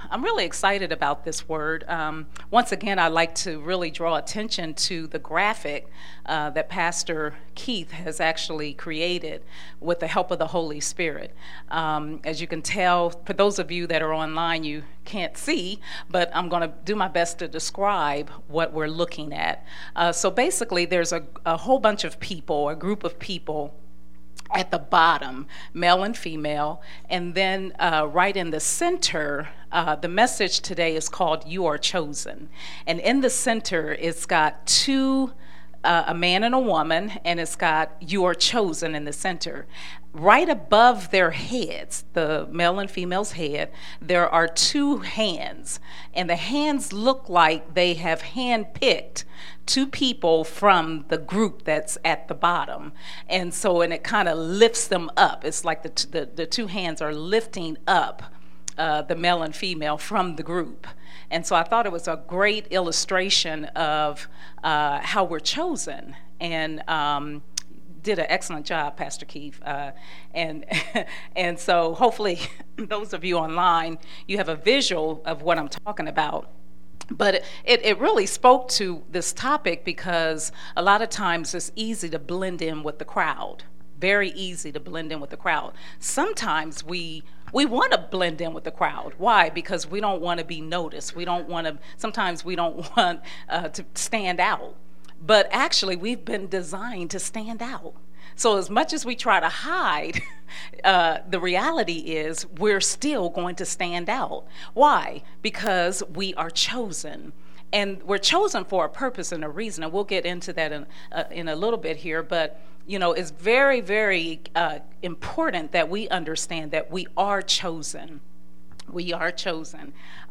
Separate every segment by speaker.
Speaker 1: I'm really excited about this word. Once again, I'd like to really draw attention to the graphic that Pastor Keith has actually created with the help of the Holy Spirit. As you can tell, for those of you that are online, you can't see, but I'm going to do my best to describe what we're looking at. So basically, there's a whole bunch of people, a group of people at the bottom, male and female, and then right in the center, the message today is called "You Are Chosen," and in the center, it's got two, a man and a woman, and it's got "You Are Chosen" in the center. Right above their heads, the male and female's head, there are two hands, and the hands look like they have handpicked two people from the group that's at the bottom. And it kind of lifts them up. It's like the two hands are lifting up the male and female from the group. And so I thought it was a great illustration of how we're chosen. And did an excellent job, Pastor Keith. And so hopefully those of you online, you have a visual of what I'm talking about. But it really spoke to this topic because a lot of times it's easy to blend in with the crowd. Very easy to blend in with the crowd. Sometimes we want to blend in with the crowd. Why? Because we don't want to be noticed. Sometimes we don't want to stand out. But actually, we've been designed to stand out. So as much as we try to hide, the reality is we're still going to stand out. Why? Because we are chosen. And we're chosen for a purpose and a reason. And we'll get into that in a little bit here. But, it's very, very important that we understand that we are chosen. We are chosen.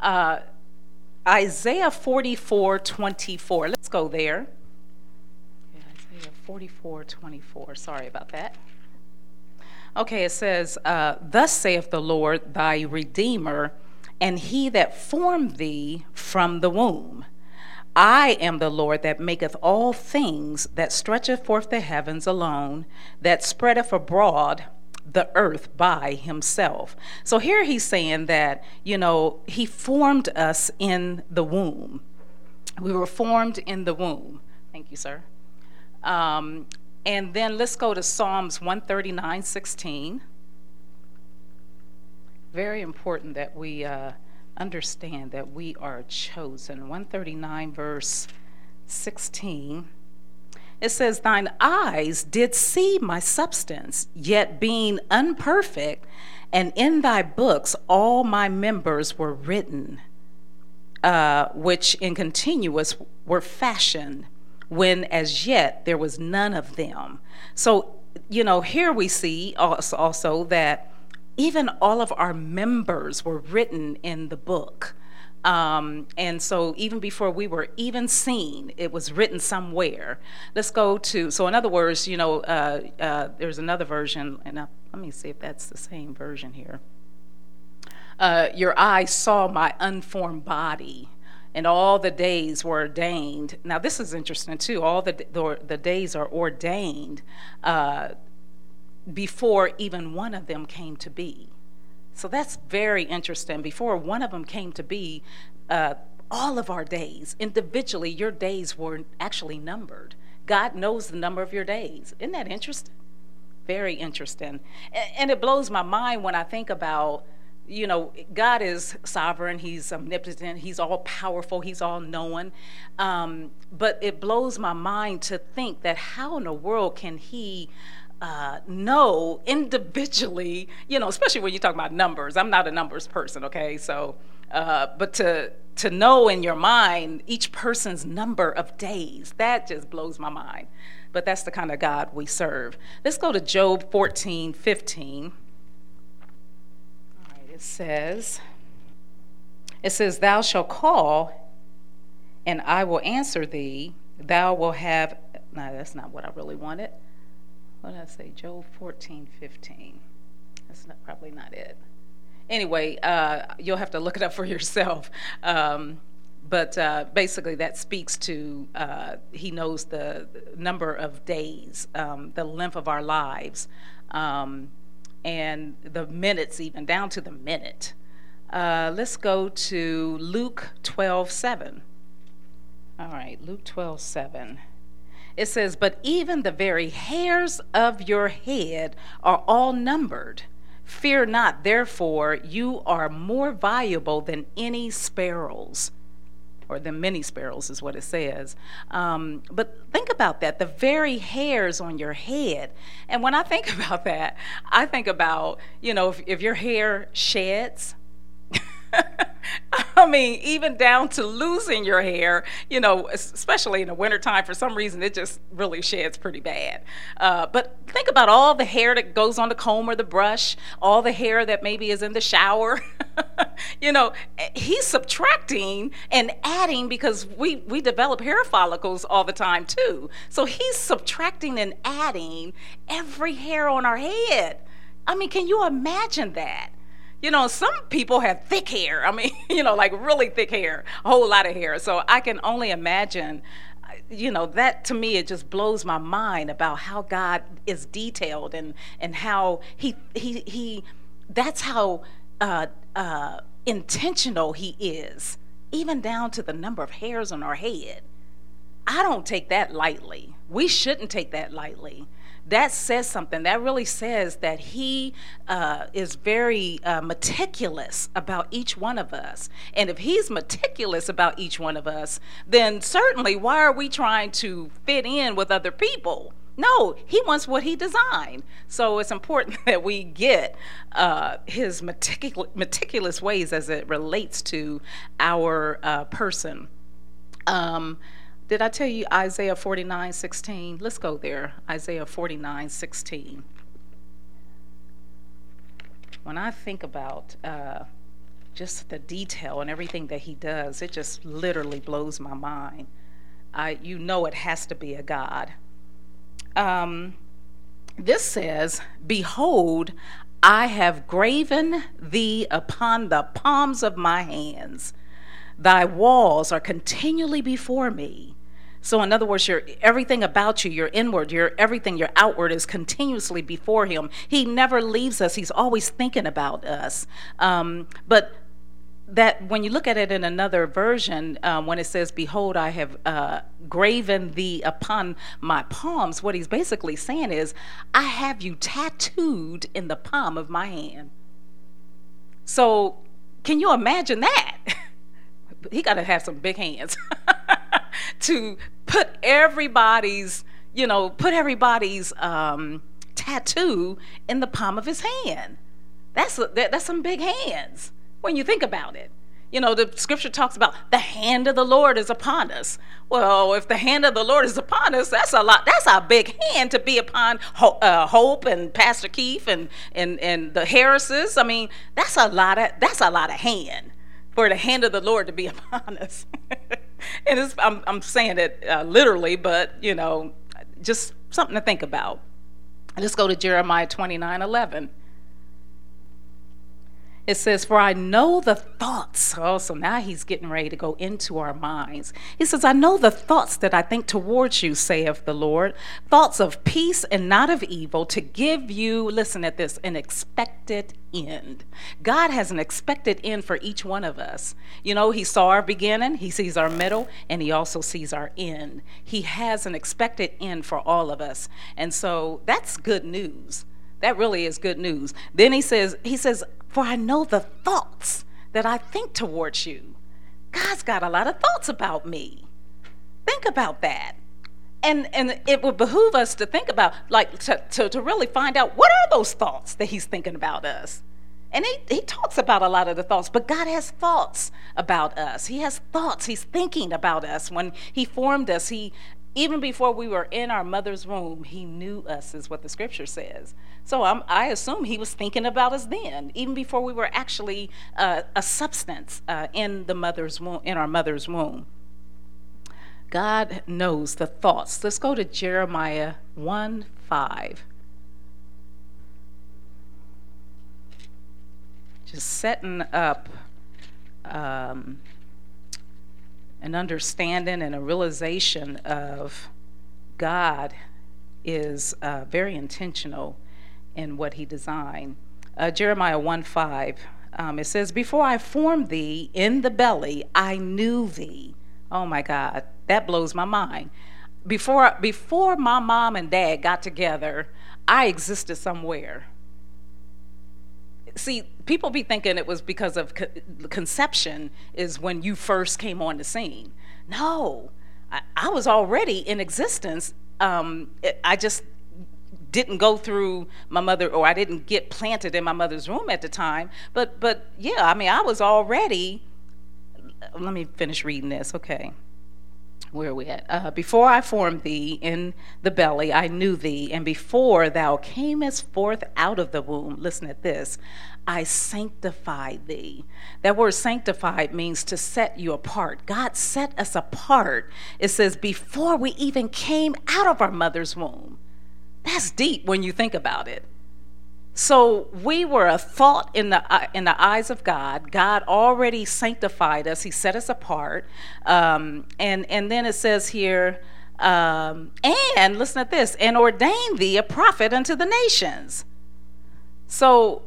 Speaker 1: Isaiah 44:24. Let's go there. 44:24. Sorry about that. Okay, it says, "Thus saith the Lord thy Redeemer, and he that formed thee from the womb. I am the Lord that maketh all things, that stretcheth forth the heavens alone, that spreadeth abroad the earth by himself." So here he's saying that, he formed us in the womb. We were formed in the womb. Thank you, sir. And then let's go to Psalms 139:16. Very important that we understand that we are chosen. 139 verse 16. It says, "Thine eyes did see my substance, yet being unperfect, and in thy books all my members were written, which in continuous were fashioned, when as yet there was none of them." So, here we see also that even all of our members were written in the book. And so even before we were even seen, it was written somewhere. Let's go to, so in other words, there's another version, and let me see if that's the same version here. "Your eyes saw my unformed body, and all the days were ordained." Now, this is interesting, too. All the days are ordained before even one of them came to be. So that's very interesting. Before one of them came to be, all of our days, individually, your days were actually numbered. God knows the number of your days. Isn't that interesting? Very interesting. And it blows my mind when I think about, God is sovereign, he's omnipotent, he's all powerful, he's all knowing. But it blows my mind to think that how in the world can he know individually, especially when you talk about numbers. I'm not a numbers person, okay? So, but to know in your mind each person's number of days, that just blows my mind. But that's the kind of God we serve. Let's go to Job 14:15. It says, "Thou shalt call, and I will answer thee. Thou will have," no, that's not what I really wanted. What did I say? Job 14:15. That's probably not it. Anyway, you'll have to look it up for yourself. But basically that speaks to, he knows the number of days, the length of our lives, and the minutes, even down to the minute. Let's go to Luke 12:7. All right, Luke 12:7. It says, "But even the very hairs of your head are all numbered. Fear not, therefore, you are more valuable than any sparrows." Or than many sparrows is what it says. But think about that, the very hairs on your head. And when I think about that, I think about, if your hair sheds, I mean, even down to losing your hair, especially in the wintertime, for some reason, it just really sheds pretty bad. But think about all the hair that goes on the comb or the brush, all the hair that maybe is in the shower. He's subtracting and adding because we develop hair follicles all the time too. So he's subtracting and adding every hair on our head. I mean, can you imagine that? Some people have thick hair. I mean, like really thick hair, a whole lot of hair. So I can only imagine, that to me, it just blows my mind about how God is detailed and how he that's how intentional he is, even down to the number of hairs on our head. I don't take that lightly. We shouldn't take that lightly. That says something. That really says that he is very meticulous about each one of us. And if he's meticulous about each one of us, then certainly why are we trying to fit in with other people? No, he wants what he designed. So it's important that we get his meticulous ways as it relates to our person. Did I tell you Isaiah 49:16? Let's go there. Isaiah 49:16. When I think about just the detail and everything that he does, it just literally blows my mind. It has to be a God. This says, "Behold, I have graven thee upon the palms of my hands. Thy walls are continually before me." So in other words, everything about you, your inward, your outward is continuously before him. He never leaves us. He's always thinking about us. But that when you look at it in another version, when it says, "Behold, I have graven thee upon my palms," what he's basically saying is, I have you tattooed in the palm of my hand. So can you imagine that? He got to have some big hands to put everybody's tattoo in the palm of his hand. That's some big hands when you think about it. The scripture talks about the hand of the Lord is upon us. Well, if the hand of the Lord is upon us, that's a lot. That's a big hand to be upon Hope and Pastor Keith and the Harrises. I mean, that's a lot of hand for the hand of the Lord to be upon us. And I'm saying it literally, but just something to think about. Let's go to Jeremiah 29:11. It says, "For I know the thoughts." Oh, so now he's getting ready to go into our minds. He says, "I know the thoughts that I think towards you, saith the Lord, thoughts of peace and not of evil, to give you," listen at this, "an expected end." God has an expected end for each one of us. He saw our beginning, he sees our middle, and he also sees our end. He has an expected end for all of us. And so that's good news. That really is good news. Then he says, "For I know the thoughts that I think towards you." God's got a lot of thoughts about me. Think about that. And it would behoove us to think about, to really find out, what are those thoughts that he's thinking about us? And he talks about a lot of the thoughts, but God has thoughts about us. He has thoughts. He's thinking about us. When he formed us, even before we were in our mother's womb, he knew us, is what the scripture says. So I assume he was thinking about us then, even before we were actually a substance in our mother's womb. God knows the thoughts. Let's go to Jeremiah 1:5. Just setting up an understanding and a realization of God is very intentional in what he designed. Jeremiah 1:5, It says, before I formed thee in the belly, I knew thee. Oh my God, that blows my mind. Before my mom and dad got together, I existed somewhere. See, people be thinking it was because of conception is when you first came on the scene. No, I was already in existence. I just didn't go through my mother, or I didn't get planted in my mother's womb at the time. But yeah, I mean, I was already. Let me finish reading this. Okay. Where are we at? Before I formed thee in the belly, I knew thee, and before thou camest forth out of the womb, listen at this, I sanctified thee. That word sanctified means to set you apart. God set us apart. It says before we even came out of our mother's womb. That's deep when you think about it. So we were a thought in the eyes of God. God already sanctified us. He set us apart. And then it says here, and listen to this, and ordained thee a prophet unto the nations. So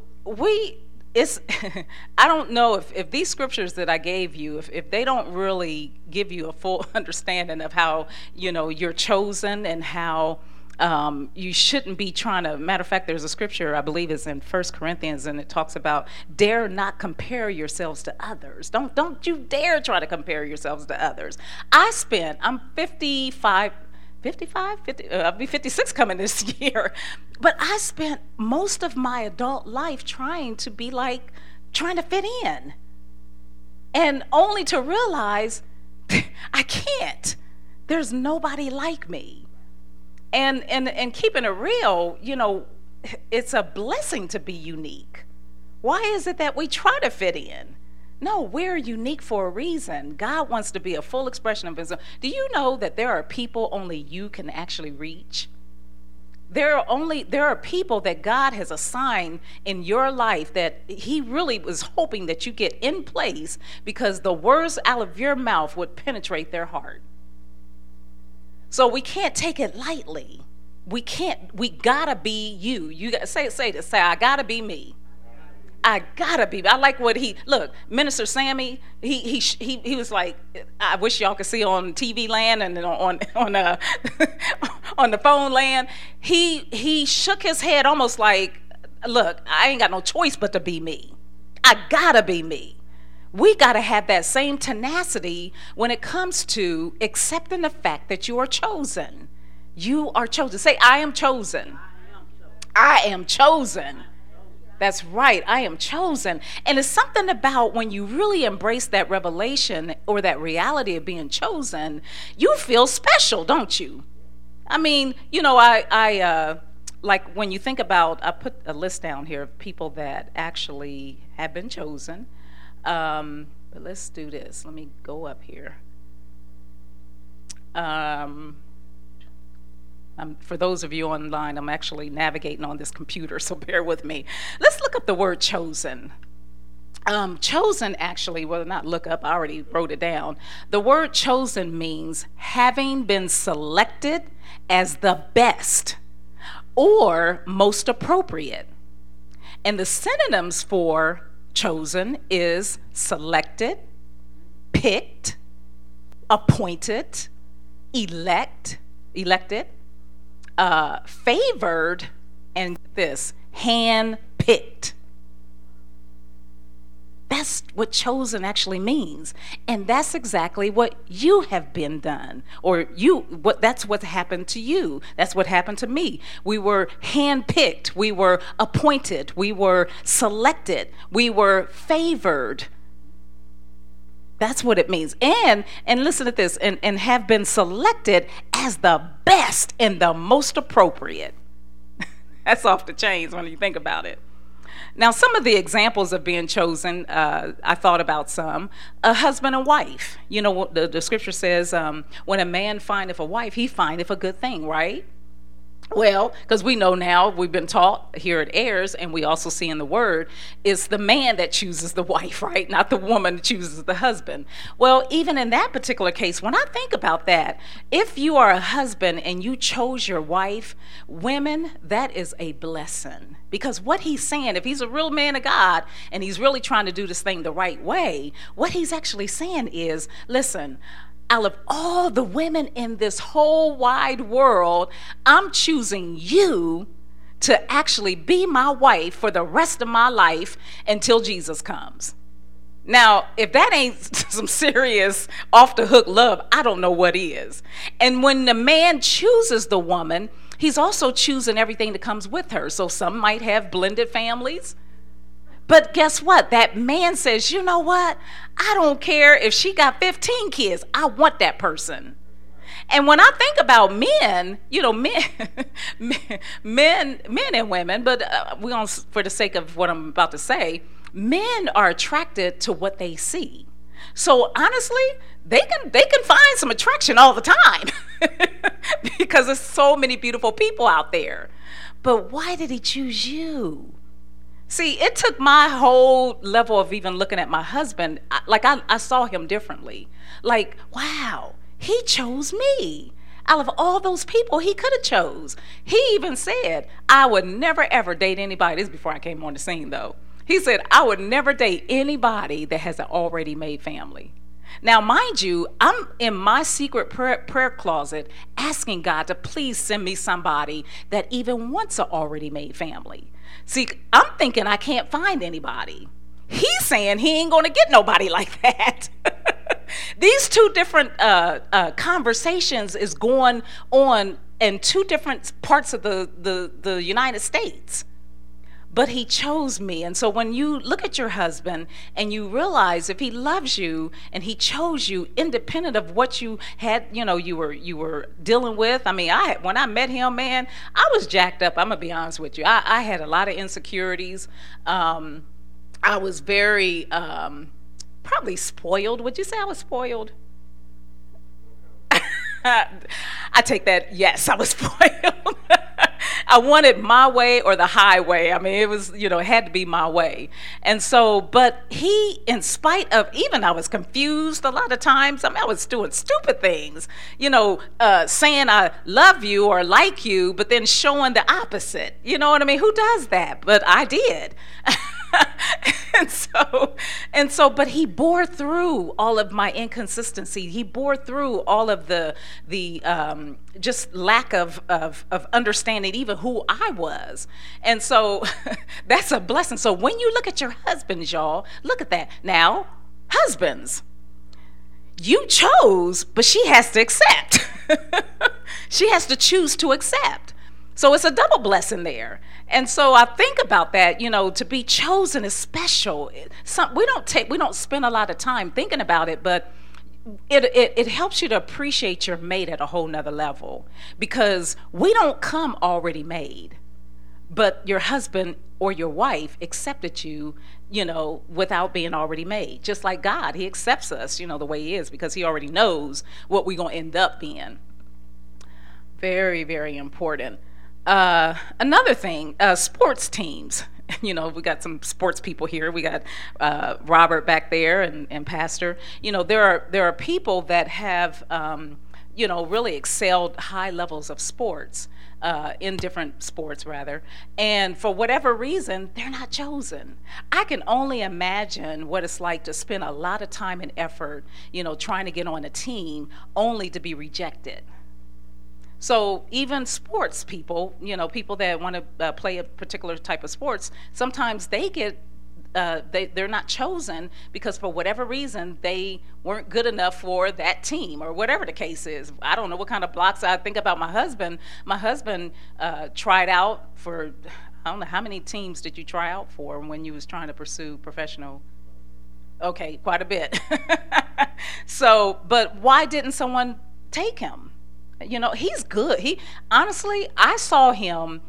Speaker 1: I don't know if these scriptures that I gave you, if they don't really give you a full understanding of how, you're chosen and how you shouldn't be trying to, matter of fact, there's a scripture, I believe is in 1 Corinthians, and it talks about dare not compare yourselves to others. Don't you dare try to compare yourselves to others. I'm 55, I'll be 56 coming this year, but I spent most of my adult life trying to fit in, and only to realize I can't. There's nobody like me. And keeping it real, it's a blessing to be unique. Why is it that we try to fit in? No, we're unique for a reason. God wants to be a full expression of himself. Do you know that there are people only you can actually reach? There are people that God has assigned in your life that he really was hoping that you get in place because the words out of your mouth would penetrate their heart. So we can't take it lightly. We gotta be you. You gotta say this. Say, I gotta be me. I gotta be. I like what Minister Sammy, he was like, I wish y'all could see on TV land and on on the phone land. He shook his head almost like, look, I ain't got no choice but to be me. I gotta be me. We got to have that same tenacity when it comes to accepting the fact that you are chosen. You are chosen. Say, I am chosen. I am chosen. That's right. I am chosen. And it's something about when you really embrace that revelation or that reality of being chosen, you feel special, don't you? I mean, I like when you think about, I put a list down here of people that actually have been chosen. But let's do this. Let me go up here. For those of you online, I'm actually navigating on this computer, so bear with me. Let's look up the word chosen. Chosen actually, well, not look up, I already wrote it down. The word chosen means having been selected as the best or most appropriate. And the synonyms for chosen is selected, picked, appointed, elected, favored, and this, hand-picked. That's what chosen actually means. And that's exactly what you have been done. That's what happened to you. That's what happened to me. We were handpicked. We were appointed. We were selected. We were favored. That's what it means. And listen to this, and have been selected as the best and the most appropriate. That's off the chains when you think about it. Now, some of the examples of being chosen, I thought about some. A husband and wife. The scripture says, when a man findeth a wife, he findeth a good thing, right? Well, because we know now, we've been taught here at Ayers, and we also see in the Word, it's the man that chooses the wife, right? Not the woman that chooses the husband. Well, even in that particular case, when I think about that, if you are a husband and you chose your wife, women, that is a blessing. Because what he's saying, if he's a real man of God and he's really trying to do this thing the right way, what he's actually saying is, listen, out of all the women in this whole wide world, I'm choosing you to actually be my wife for the rest of my life until Jesus comes. Now, if that ain't some serious off the hook love, I don't know what is. And when the man chooses the woman, he's also choosing everything that comes with her. So some might have blended families. But guess what? That man says, you know what? I don't care if she got 15 kids. I want that person. And when I think about men, men and women, but we on for the sake of what I'm about to say, men are attracted to what they see. So honestly, they can find some attraction all the time because there's so many beautiful people out there. But why did he choose you? See, it took my whole level of even looking at my husband, I saw him differently. Like, wow, he chose me. Out of all those people he could have chose. He even said, I would never ever date anybody. This is before I came on the scene though. He said, I would never date anybody that has an already made family. Now, mind you, I'm in my secret prayer closet asking God to please send me somebody that even wants an already made family. See, I'm thinking I can't find anybody. He's saying he ain't going to get nobody like that. These two different conversations is going on in two different parts of the United States. But he chose me. And so when you look at your husband and you realize if he loves you and he chose you independent of what you had, you were dealing with. I mean, when I met him, man, I was jacked up. I'm going to be honest with you. I had a lot of insecurities. I was very probably spoiled. Would you say I was spoiled? I take that, yes, I was spoiled. I wanted my way or the highway. I mean, it was, it had to be my way. And so, but he, in spite of, even I was confused a lot of times. I mean, I was doing stupid things, saying I love you or like you, but then showing the opposite. You know what I mean? Who does that? But I did. And so, but he bore through all of my inconsistency. He bore through all of the just lack of understanding even who I was. And so that's a blessing. So when you look at your husbands, y'all, look at that. Now, husbands, you chose, but she has to accept. She has to choose to accept. So it's a double blessing there. And so I think about that, to be chosen is special. We don't spend a lot of time thinking about it, but it helps you to appreciate your mate at a whole nother level, because we don't come already made, but your husband or your wife accepted you, without being already made. Just like God, he accepts us, the way he is, because he already knows what we're going to end up being. Very, very important. Another thing, sports teams. We got some sports people here. We got Robert back there and Pastor. There are people that have really excelled high levels of sports, in different sports rather, and for whatever reason they're not chosen. I can only imagine what it's like to spend a lot of time and effort, trying to get on a team only to be rejected. So even sports people, people that want to play a particular type of sports, sometimes they get, they're not chosen because for whatever reason they weren't good enough for that team or whatever the case is. I don't know what kind of blocks. I think about my husband. My husband tried out for, I don't know, how many teams did you try out for when you was trying to pursue professional? Okay, quite a bit. So, but why didn't someone take him? He's good. Honestly, I saw him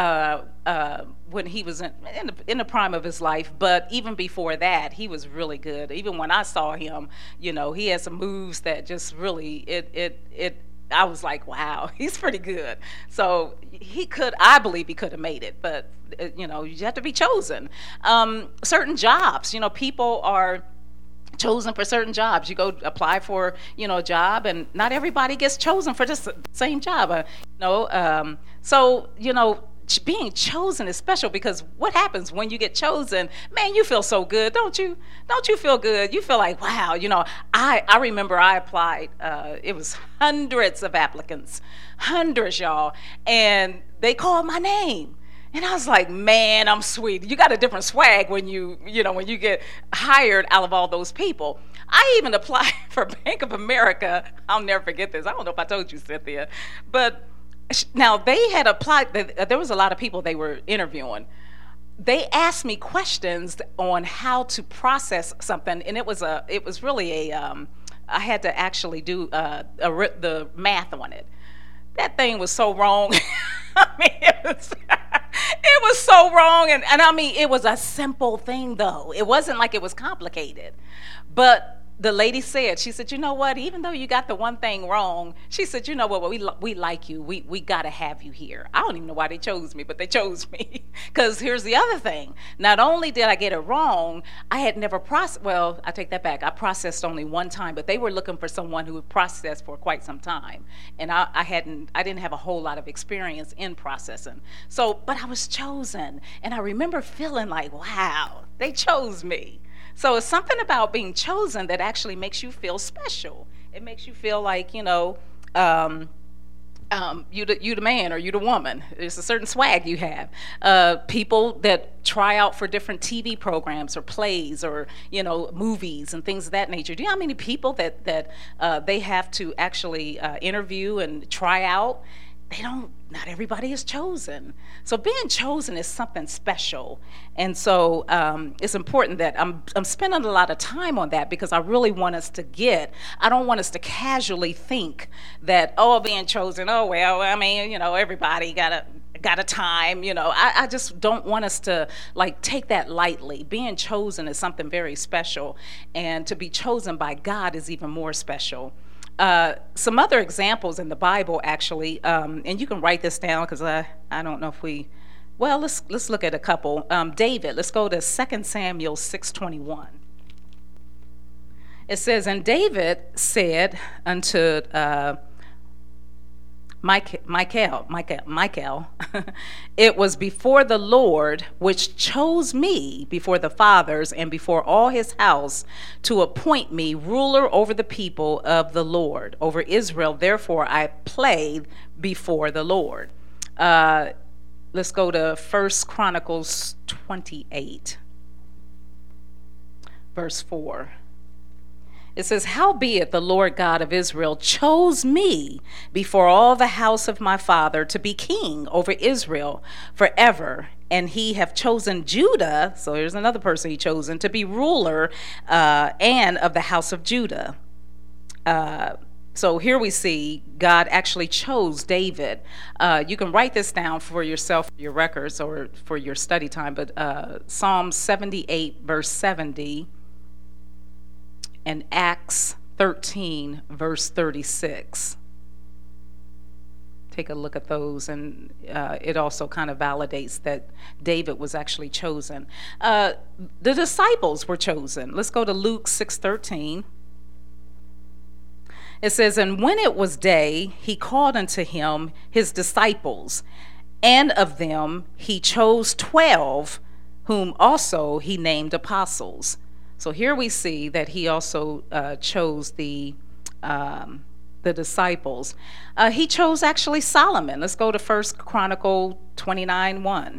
Speaker 1: when he was in the prime of his life, but even before that, he was really good. Even when I saw him, he had some moves that just really I was like, wow, he's pretty good. So I believe he could have made it, but you have to be chosen. Certain jobs, people are chosen for certain jobs. You go apply for, a job, and not everybody gets chosen for just the same job. So being chosen is special, because what happens when you get chosen? Man, you feel so good, don't you? Don't you feel good? You feel like, wow. I remember I applied. It was hundreds of applicants, hundreds, y'all, and they called my name. And I was like, man, I'm sweet. You got a different swag when when you get hired out of all those people. I even applied for Bank of America. I'll never forget this. I don't know if I told you, Cynthia, but now they had applied. There was a lot of people they were interviewing. They asked me questions on how to process something, and it was really I had to actually do the math on it. That thing was so wrong. I mean, it was so wrong, and I mean, it was a simple thing, though. It wasn't like it was complicated. But the lady said, she said, you know what, even though you got the one thing wrong, she said, you know what, we like you. We got to have you here. I don't even know why they chose me, but they chose me. Because here's the other thing. Not only did I get it wrong, I had never processed, well, I take that back. I processed only one time, but they were looking for someone who would process for quite some time. And I didn't have a whole lot of experience in processing. So, but I was chosen. And I remember feeling like, wow, they chose me. So it's something about being chosen that actually makes you feel special. It makes you feel like, you the man or you the woman. There's a certain swag you have. People that try out for different TV programs or plays or, movies and things of that nature. Do you know how many people that they have to actually interview and try out? Not everybody is chosen. So being chosen is something special. And so it's important that I'm spending a lot of time on that, because I really want us to I don't want us to casually think that, being chosen, well, I mean, everybody got a time, I just don't want us to take that lightly. Being chosen is something very special, and to be chosen by God is even more special. Some other examples in the Bible, actually, and you can write this down, because I don't know if let's look at a couple. David, let's go to 2 Samuel 6:21. It says, and David said unto Michael, it was before the Lord which chose me before the fathers and before all his house to appoint me ruler over the people of the Lord, over Israel. Therefore I played before the Lord. Let's go to 1 Chronicles 28, verse 4. It says, howbeit the Lord God of Israel chose me before all the house of my father to be king over Israel forever. And he have chosen Judah, so here's another person he chosen, to be ruler and of the house of Judah. So here we see God actually chose David. You can write this down for yourself, for your records, or for your study time, but Psalm 78, verse 70. And Acts 13, verse 36. Take a look at those, and it also kind of validates that David was actually chosen. The disciples were chosen. Let's go to Luke 6:13. It says, and when it was day, he called unto him his disciples, and of them he chose 12, whom also he named apostles. So here we see that he also chose the disciples. He chose actually Solomon. Let's go to 1 Chronicle 29:1.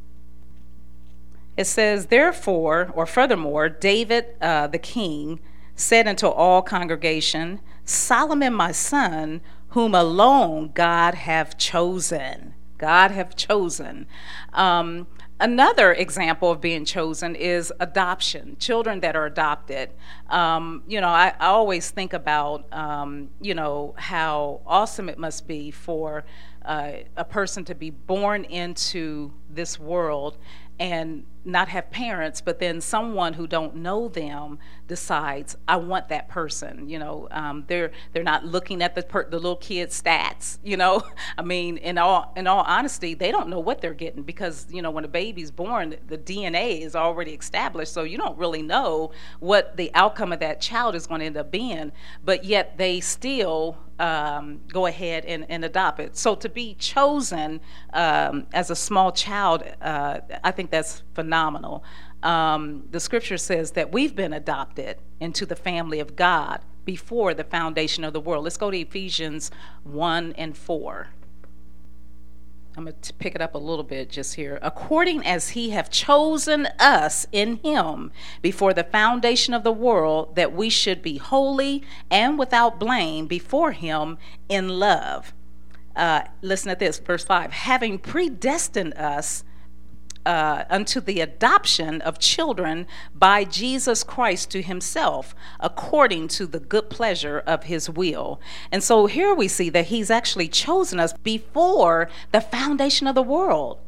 Speaker 1: It says, therefore, or furthermore, David the king said unto all congregation, Solomon my son, whom alone God have chosen. God have chosen. Another example of being chosen is adoption, children that are adopted. I always think about, how awesome it must be for a person to be born into this world and not have parents, but then someone who don't know them decides, I want that person. They're not looking at the little kid's stats. I mean, in all honesty, they don't know what they're getting, because when a baby's born, the DNA is already established, so you don't really know what the outcome of that child is going to end up being. But yet they still go ahead and adopt it. So to be chosen as a small child, I think that's phenomenal. The scripture says that we've been adopted into the family of God before the foundation of the world. Let's go to Ephesians 1 and 4. I'm going to pick it up a little bit just here. According as he have chosen us in him before the foundation of the world, that we should be holy and without blame before him in love. Listen to this, verse 5. Having predestined us unto the adoption of children by Jesus Christ to himself, according to the good pleasure of his will. And so here we see that he's actually chosen us before the foundation of the world.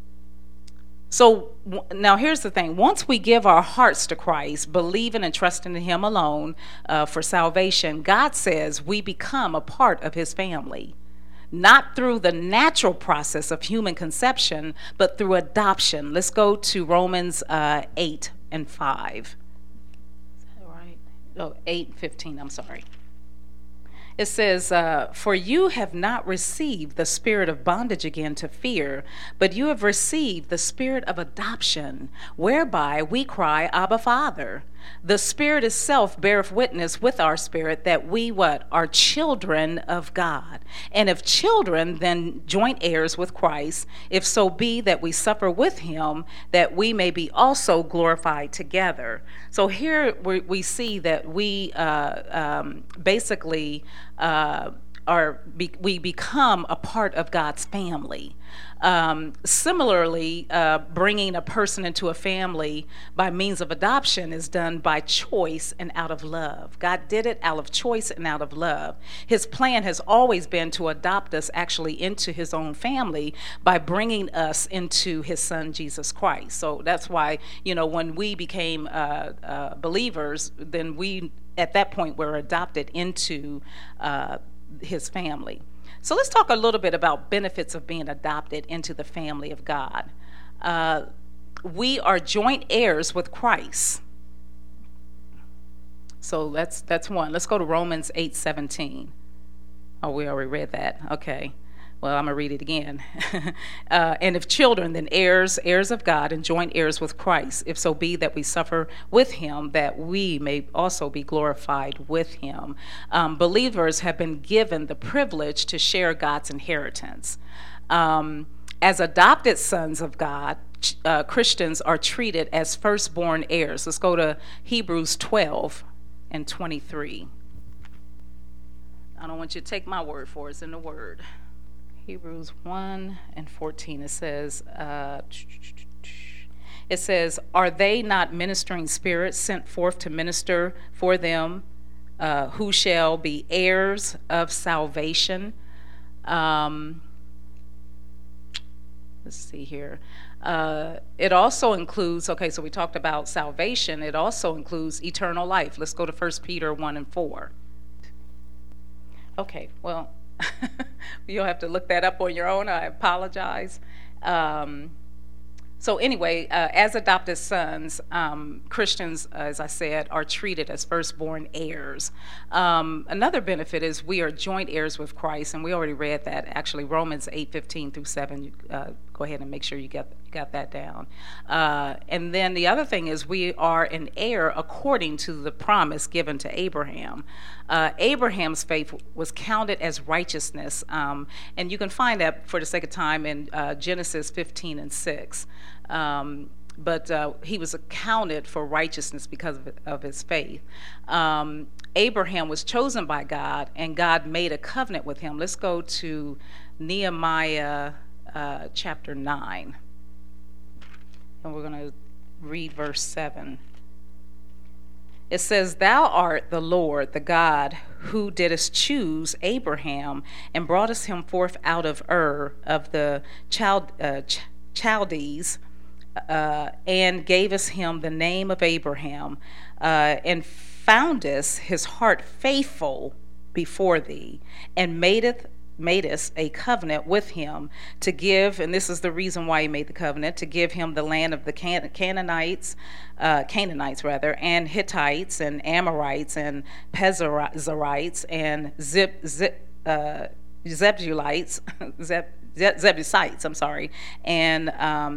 Speaker 1: So now here's the thing. Once we give our hearts to Christ, believing and trusting in him alone for salvation, God says we become a part of his family. Not through the natural process of human conception, but through adoption. Let's go to Romans 8 and 5. Is that right? Oh, 8:15, I'm sorry. It says, for you have not received the spirit of bondage again to fear, but you have received the spirit of adoption, whereby we cry, Abba, Father. The Spirit itself beareth witness with our spirit that we are children of God. And if children, then joint heirs with Christ, if so be that we suffer with him, that we may be also glorified together. So here we see that we basically we become a part of God's family. Similarly, bringing a person into a family by means of adoption is done by choice and out of love. God did it out of choice and out of love. His plan has always been to adopt us actually into his own family by bringing us into his son, Jesus Christ. So that's why, when we became believers, then we, at that point, were adopted into his family. So let's talk a little bit about benefits of being adopted into the family of God. We are joint heirs with Christ. So that's one. Let's go to Romans 8:17. Oh, we already read that. Okay. Well, I'm going to read it again. And if children, then heirs of God, and joint heirs with Christ, if so be that we suffer with him, that we may also be glorified with him. Believers have been given the privilege to share God's inheritance. As adopted sons of God, Christians are treated as firstborn heirs. Let's go to Hebrews 12 and 23. I don't want you to take my word for it. It's in the Word. Hebrews 1 and 14, it says, are they not ministering spirits sent forth to minister for them who shall be heirs of salvation? Let's see here. It also includes, so we talked about salvation. It also includes eternal life. Let's go to 1 Peter 1 and 4. Okay, well, you'll have to look that up on your own. I apologize. So anyway, as adopted sons, Christians, as I said, are treated as firstborn heirs. Another benefit is we are joint heirs with Christ, and we already read that, actually, Romans 8:15 through 7. Go ahead and make sure you got that down. And then the other thing is we are an heir according to the promise given to Abraham. Abraham's faith was counted as righteousness, and you can find that, for the sake of time, in Genesis 15 and 6. But he was accounted for righteousness because of his faith. Abraham was chosen by God, and God made a covenant with him. Let's go to Nehemiah chapter 9. And we're going to read verse 7. It says, Thou art the Lord, the God, who didst choose Abraham and broughtest him forth out of Ur of the Chaldees, and gavest him the name of Abraham, and foundest his heart faithful before thee, and madest a covenant with him to give, and this is the reason why he made the covenant, to give him the land of the Canaanites rather, and Hittites, and Amorites, and Perizzites, and Zebulites, Jebusites, I'm sorry, and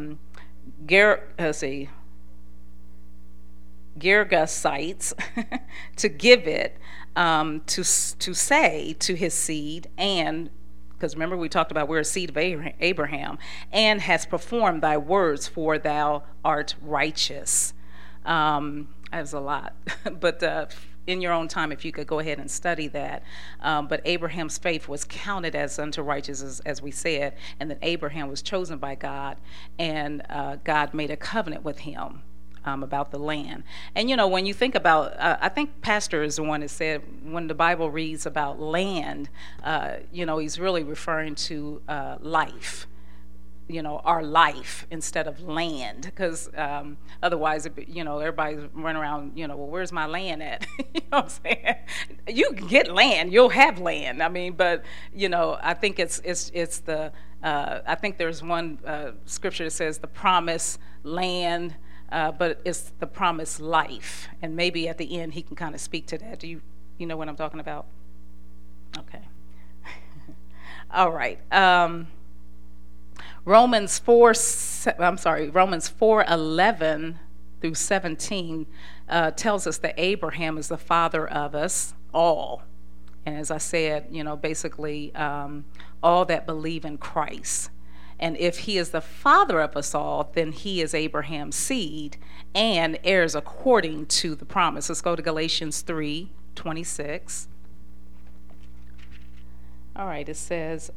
Speaker 1: Girgasites, to give it to say to his seed, and because remember we talked about we're a seed of Abraham, and has performed thy words, for thou art righteous. That was a lot, but in your own time, if you could go ahead and study that. But Abraham's faith was counted as unto righteousness, as we said, and that Abraham was chosen by God, and God made a covenant with him about the land. And when you think about, I think Pastor is the one that said when the Bible reads about land, he's really referring to life. Our life instead of land, because otherwise, everybody's running around, well, where's my land at? You know what I'm saying? You can get land, you'll have land. I mean, but I think it's the I think there's one scripture that says the promised land, but it's the promised life, and maybe at the end he can kind of speak to that. Do you know what I'm talking about? Okay. All right. Romans 4:11 through 17 tells us that Abraham is the father of us all. And as I said, basically all that believe in Christ. And if he is the father of us all, then he is Abraham's seed and heirs according to the promise. Let's go to Galatians 3:26. All right, it says,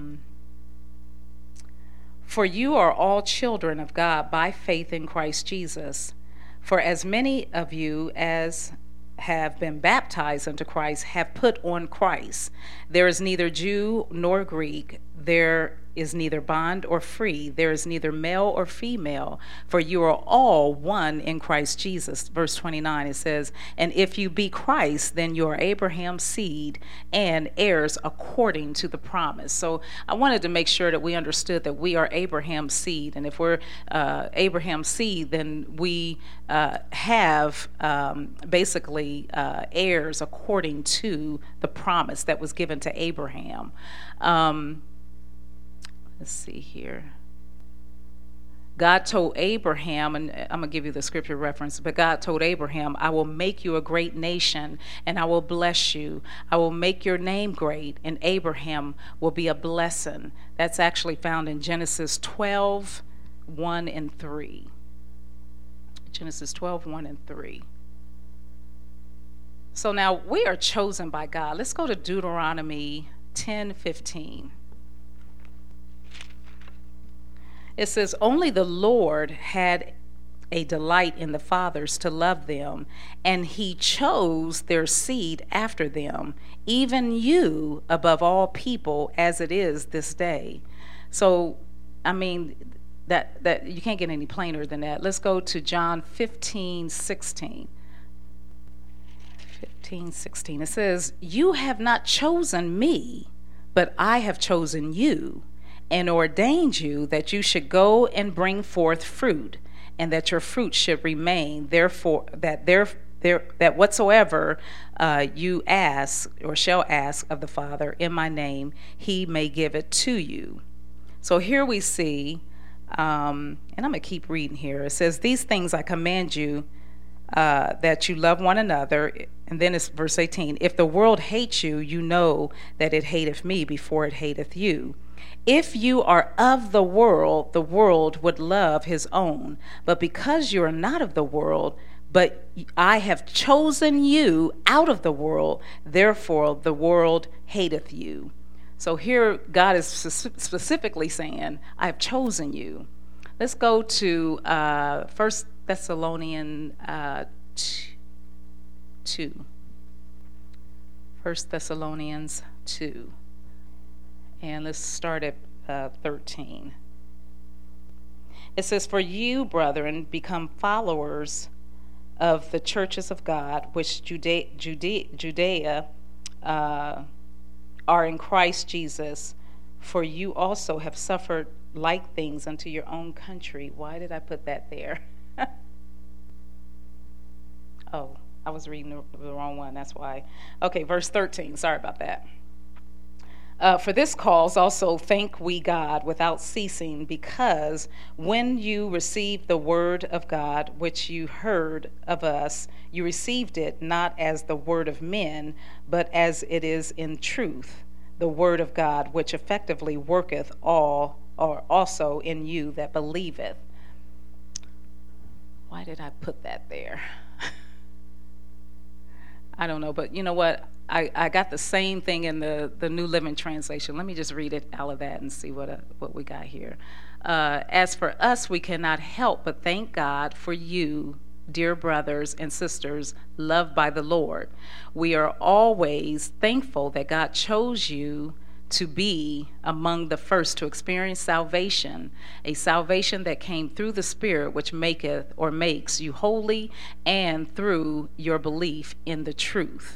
Speaker 1: for you are all children of God by faith in Christ Jesus. For as many of you as have been baptized unto Christ have put on Christ. There is neither Jew nor Greek, there is neither bond or free, there is neither male or female, for you are all one in Christ Jesus. Verse 29, it says, and if you be Christ, then you are Abraham's seed and heirs according to the promise. So I wanted to make sure that we understood that we are Abraham's seed, and if we're Abraham's seed, then we have basically heirs according to the promise that was given to Abraham. Let's see here. God told Abraham, and I'm going to give you the scripture reference, but God told Abraham, I will make you a great nation, and I will bless you. I will make your name great, and Abraham will be a blessing. That's actually found in Genesis 12:1 and 3. Genesis 12:1 and 3. So now we are chosen by God. Let's go to Deuteronomy 10:15. It says, only the Lord had a delight in the fathers to love them, and he chose their seed after them, even you above all people, as it is this day. So, I mean, that you can't get any plainer than that. Let's go to John 15:16. 15:16. It says, you have not chosen me, but I have chosen you, and ordained you that you should go and bring forth fruit, and that your fruit should remain. Therefore, that whatsoever you ask or shall ask of the Father in my name, he may give it to you. So here we see, and I'm going to keep reading here. It says, these things I command you, that you love one another. And then it's verse 18. If the world hates you, you know that it hateth me before it hateth you. If you are of the world would love his own. But because you are not of the world, but I have chosen you out of the world, therefore the world hateth you. So here God is specifically saying, I have chosen you. Let's go to 1 Thessalonians 2. 1 Thessalonians 2. And let's start at 13. It says, "For you, brethren, become followers of the churches of God, which Judea are in Christ Jesus, for you also have suffered like things unto your own country." Why did I put that there? Oh, I was reading the wrong one, that's why. Okay, verse 13, sorry about that. "For this cause also thank we God without ceasing, because when you received the word of God, which you heard of us, you received it not as the word of men, but as it is in truth, the word of God, which effectively worketh all, or also in you that believeth." Why did I put that there? I don't know, but you know what? I got the same thing in the New Living Translation. Let me just read it out of that and see what we got here. "As for us, we cannot help but thank God for you, dear brothers and sisters, loved by the Lord. We are always thankful that God chose you to be among the first to experience salvation, a salvation that came through the Spirit, which maketh or makes you holy, and through your belief in the truth."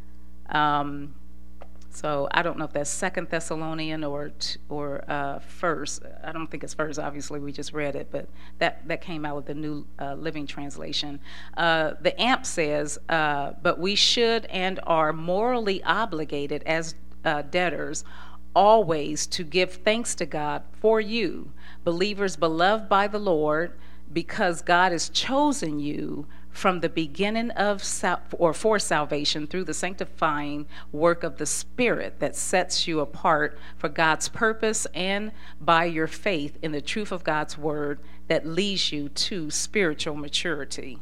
Speaker 1: So I don't know if that's Second Thessalonian or First. I don't think it's First. Obviously, we just read it, but that came out of the New Living Translation. The AMP says, "But we should and are morally obligated as debtors always to give thanks to God for you, believers beloved by the Lord, because God has chosen you from the beginning of for salvation through the sanctifying work of the Spirit that sets you apart for God's purpose, and by your faith in the truth of God's word that leads you to spiritual maturity."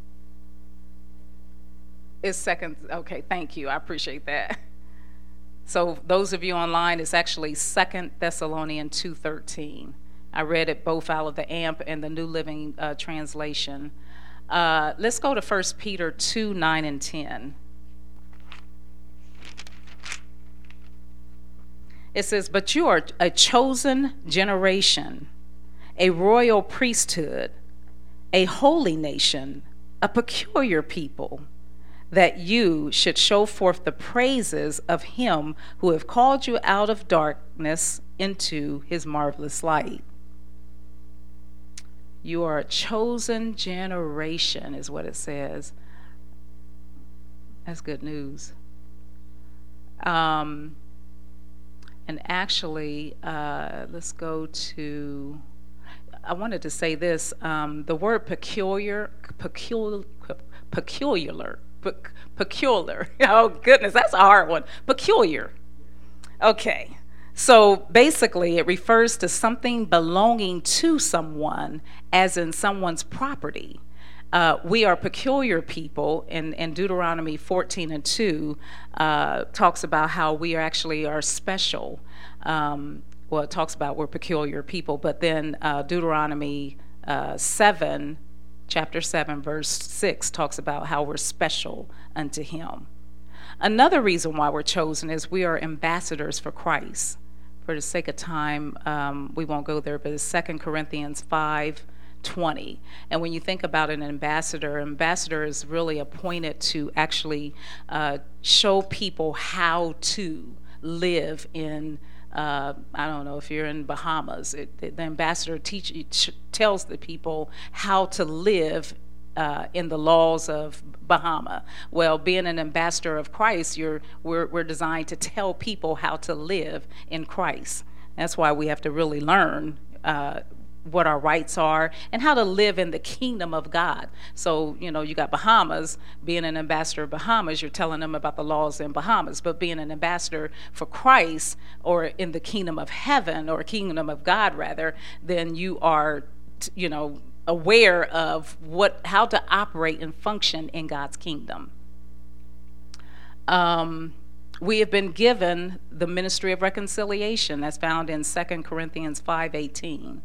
Speaker 1: It's second. Okay, thank you. I appreciate that. So those of you online, it's actually 2 Thessalonians 2:13. I read it both out of the AMP and the New Living Translation. Let's go to 1 Peter 2:9 and 10. It says, "But you are a chosen generation, a royal priesthood, a holy nation, a peculiar people, that you should show forth the praises of him who have called you out of darkness into his marvelous light." You are a chosen generation, is what it says. That's good news. And actually, let's go to, I wanted to say this, the word peculiar, oh goodness, that's a hard one. Peculiar. Okay. So basically, it refers to something belonging to someone, as in someone's property. We are peculiar people, and Deuteronomy 14:2 talks about how we are special. Well, it talks about we're peculiar people, but then Deuteronomy chapter 7, verse 6 talks about how we're special unto him. Another reason why we're chosen is we are ambassadors for Christ. For the sake of time, we won't go there, but it's 2 Corinthians 5:20. And when you think about an ambassador is really appointed to actually show people how to live in, I don't know, if you're in Bahamas, the ambassador tells the people how to live in the laws of Bahama. Well, being an ambassador of Christ, we're designed to tell people how to live in Christ. That's why we have to really learn what our rights are and how to live in the kingdom of God. So, you got Bahamas. Being an ambassador of Bahamas, you're telling them about the laws in Bahamas. But being an ambassador for Christ, or in the kingdom of heaven, or kingdom of God rather, then you are, aware of how to operate and function in God's kingdom. We have been given the ministry of reconciliation, that's found in 2 Corinthians 5:18.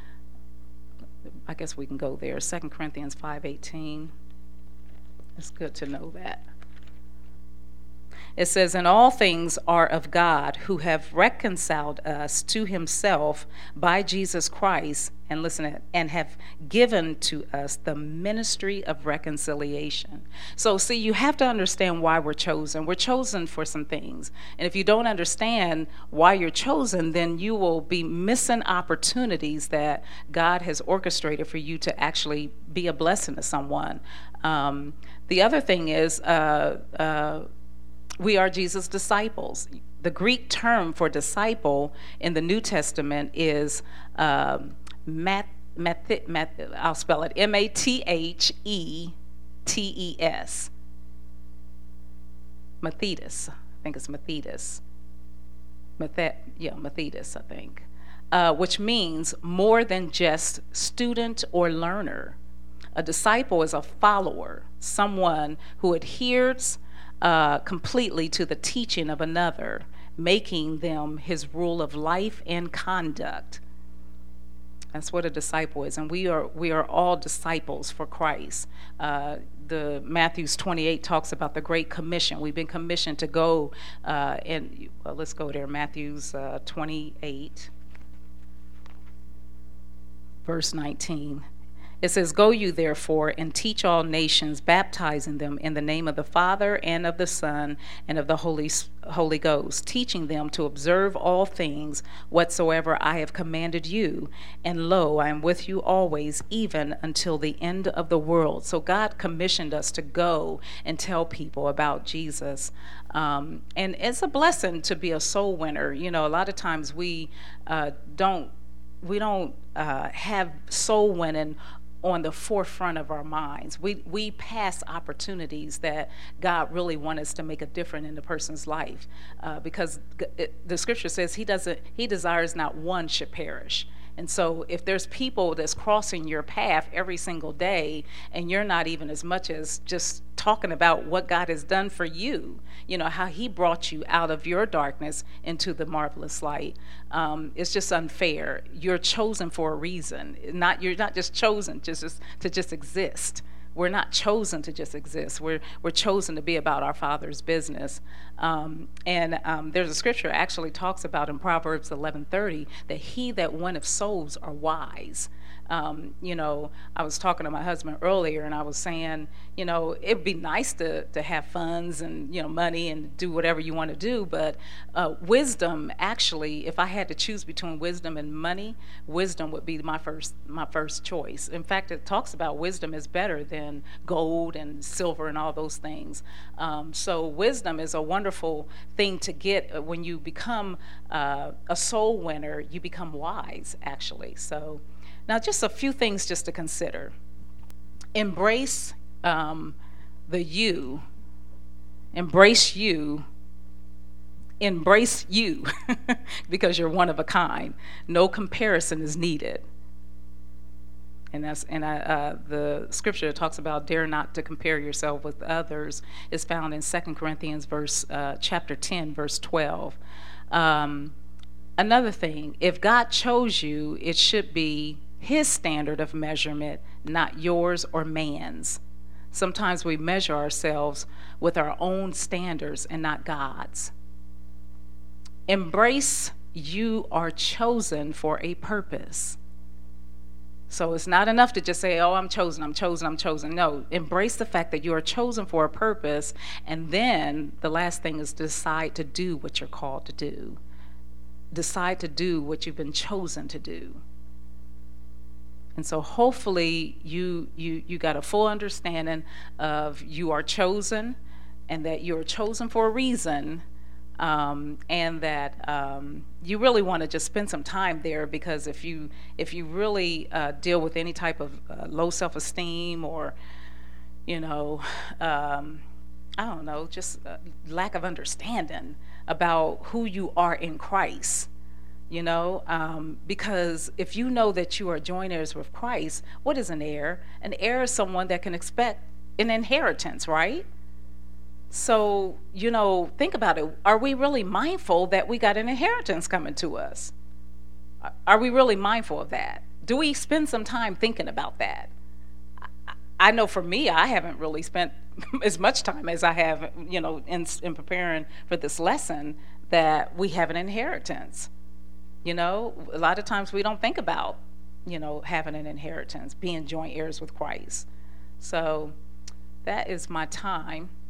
Speaker 1: I guess we can go there. 2 Corinthians 5:18. It's good to know that. It says, "And all things are of God, who have reconciled us to himself by Jesus Christ," and listen, "and have given to us the ministry of reconciliation." So, see, you have to understand why we're chosen. We're chosen for some things. And if you don't understand why you're chosen, then you will be missing opportunities that God has orchestrated for you to actually be a blessing to someone. The other thing is, we are Jesus' disciples. The Greek term for disciple in the New Testament is I'll spell it Mathetes. Mathetes. I think it's Mathetes. Mathetes, I think. Which means more than just student or learner. A disciple is a follower, someone who adheres completely to the teaching of another, making them his rule of life and conduct. That's what a disciple is, and we are all disciples for Christ. The Matthews 28 talks about the Great Commission. We've been commissioned to go let's go there. Matthews 28, verse 19. It says, "Go you therefore and teach all nations, baptizing them in the name of the Father and of the Son and of the Holy Ghost, teaching them to observe all things whatsoever I have commanded you. And lo, I am with you always, even until the end of the world." So God commissioned us to go and tell people about Jesus. And it's a blessing to be a soul winner. You know, a lot of times we don't have soul winning on the forefront of our minds. We pass opportunities that God really wants us to make a difference in the person's life, because the scripture says he desires not one should perish. And so if there's people that's crossing your path every single day and you're not even as much as just talking about what God has done for you, you know, how he brought you out of your darkness into the marvelous light, it's just unfair. You're chosen for a reason. You're not just chosen to just exist. We're not chosen to just exist. We're chosen to be about our Father's business. There's a scripture actually talks about in Proverbs 11:30 that he that winneth souls are wise. You know, I was talking to my husband earlier and I was saying, you know, it'd be nice to have funds and, you know, money and do whatever you want to do, but wisdom, actually, if I had to choose between wisdom and money, wisdom would be my first choice. In fact, it talks about wisdom is better than gold and silver and all those things. So wisdom is a wonderful thing to get. When you become a soul winner, you become wise, actually. So now, just a few things just to consider. Embrace the you. Embrace you. Embrace you because you're one of a kind. No comparison is needed. And the scripture that talks about dare not to compare yourself with others is found in 2 Corinthians chapter 10, verse 12. Another thing, if God chose you, it should be his standard of measurement, not yours or man's. Sometimes we measure ourselves with our own standards and not God's. Embrace you are chosen for a purpose. So it's not enough to just say, oh, I'm chosen. No, embrace the fact that you are chosen for a purpose, and then the last thing is decide to do what you're called to do. Decide to do what you've been chosen to do. And so hopefully you got a full understanding of you are chosen and that you're chosen for a reason, and that you really want to just spend some time there, because if you really deal with any type of low self-esteem or, you know, I don't know, just lack of understanding about who you are in Christ, you know, because if you know that you are joint heirs with Christ, what is an heir? An heir is someone that can expect an inheritance, right? So, you know, think about it. Are we really mindful that we got an inheritance coming to us? Are we really mindful of that? Do we spend some time thinking about that? I know for me, I haven't really spent as much time as I have, in preparing for this lesson, that we have an inheritance. A lot of times we don't think about, having an inheritance, being joint heirs with Christ. So that is my time.